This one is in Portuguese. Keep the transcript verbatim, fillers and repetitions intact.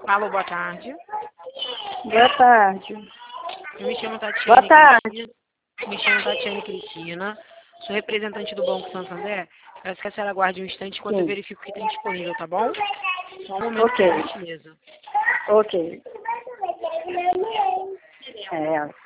Alô, boa tarde. Boa tarde. Eu me chamo Tatiane. Boa tarde. Cristina. Me chamo Tatiane Cristina. Sou representante do Banco Santander. Peço que a senhora aguarde um instante enquanto Sim. eu verifico o que tem disponível, tá bom? Só um momento, Ok. por gentileza. Ok. É.